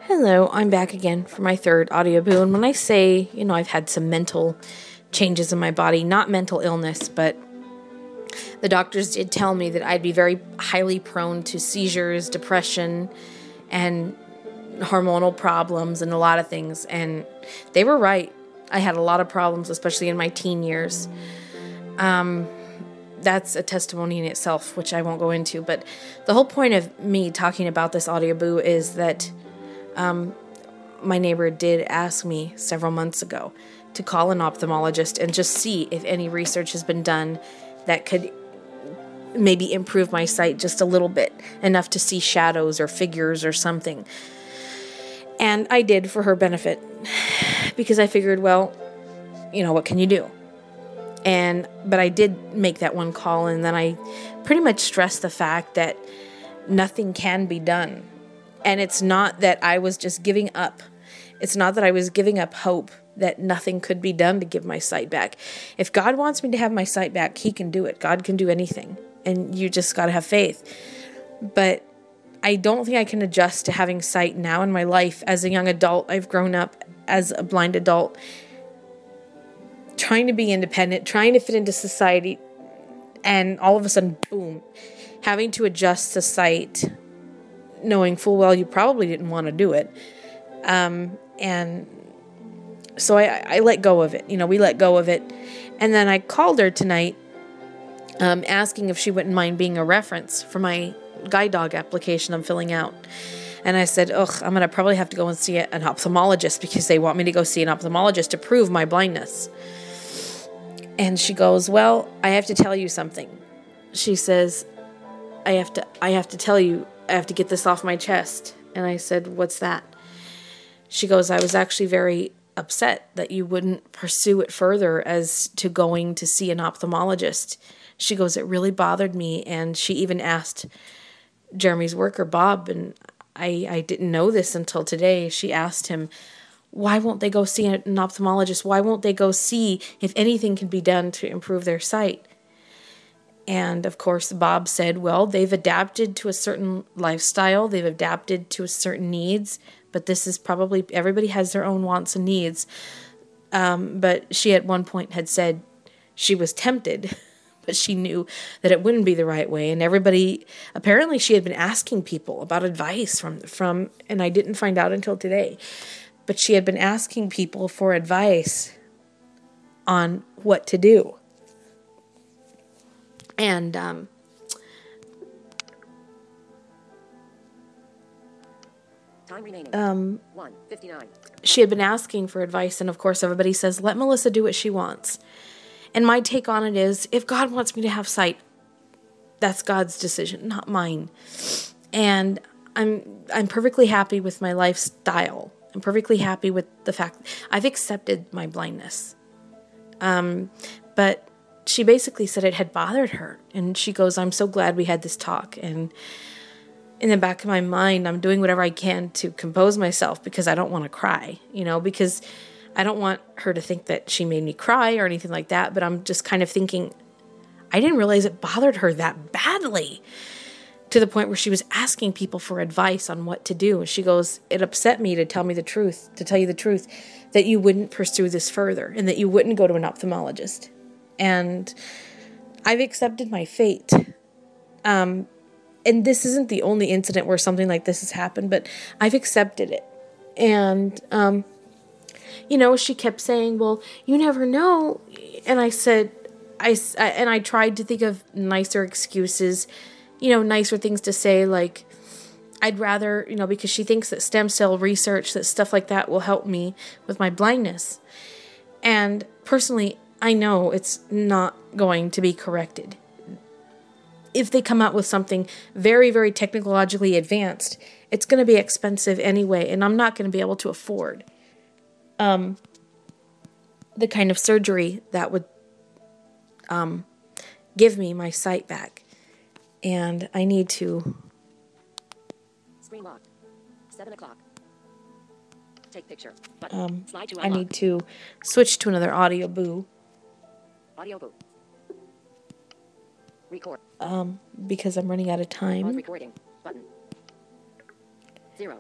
Hello, I'm back again for my third audio boo. And when I say, I've had some mental changes in my body, not mental illness, but the doctors did tell me that I'd be very highly prone to seizures, depression, and hormonal problems and a lot of things. And they were right. I had a lot of problems, especially in my teen years. That's a testimony in itself, which I won't go into. But the whole point of me talking about this audio boo is that my neighbor did ask me several months ago to call an ophthalmologist and just see if any research has been done that could maybe improve my sight just a little bit, enough to see shadows or figures or something. And I did for her benefit because I figured, well, what can you do? But I did make that one call, and then I pretty much stressed the fact that nothing can be done. And it's not that I was just giving up. It's not that I was giving up hope that nothing could be done to give my sight back. If God wants me to have my sight back, He can do it. God can do anything. And you just got to have faith. But I don't think I can adjust to having sight now in my life. As a young adult, I've grown up as a blind adult, trying to be independent, trying to fit into society, and all of a sudden, boom, having to adjust to sight, knowing full well you probably didn't want to do it. And so I let go of it. We let go of it. And then I called her tonight, asking if she wouldn't mind being a reference for my guide dog application I'm filling out. And I said, I'm going to probably have to go and see an ophthalmologist because they want me to go see an ophthalmologist to prove my blindness. And she goes, well, I have to tell you something. She says, I have to tell you, I have to get this off my chest. And I said, what's that? She goes, I was actually very upset that you wouldn't pursue it further as to going to see an ophthalmologist. She goes, it really bothered me. And she even asked Jeremy's worker, Bob, and I didn't know this until today. She asked him, why won't they go see an ophthalmologist? Why won't they go see if anything can be done to improve their sight? And of course, Bob said, well, they've adapted to a certain lifestyle. They've adapted to a certain needs. But this is probably, everybody has their own wants and needs. But she at one point had said she was tempted, but she knew that it wouldn't be the right way. And everybody, apparently she had been asking people about advice from, and I didn't find out until today, but she had been asking people for advice on what to do. And time remaining. 1:59. She had been asking for advice, and of course everybody says, let Melissa do what she wants. And my take on it is, if God wants me to have sight, that's God's decision, not mine. And I'm perfectly happy with my lifestyle. I'm perfectly happy with the fact I've accepted my blindness. But she basically said it had bothered her. And she goes, I'm so glad we had this talk. And in the back of my mind, I'm doing whatever I can to compose myself because I don't want to cry, because I don't want her to think that she made me cry or anything like that. But I'm just kind of thinking, I didn't realize it bothered her that badly, to the point where she was asking people for advice on what to do. And she goes, it upset me to tell you the truth, that you wouldn't pursue this further and that you wouldn't go to an ophthalmologist. And I've accepted my fate. And this isn't the only incident where something like this has happened, but I've accepted it. And, she kept saying, well, you never know. And I said, I tried to think of nicer excuses, nicer things to say, like, I'd rather, because she thinks that stem cell research, that stuff like that will help me with my blindness. And personally, I know it's not going to be corrected. If they come out with something very, very technologically advanced, it's going to be expensive anyway, and I'm not going to be able to afford the kind of surgery that would give me my sight back. And I need to... Screen locked. 7 o'clock. Take picture. Button. Slide to I unlock. need to switch to another audio boo. Audio boo. Record. Because I'm running out of Pause time. recording. Button.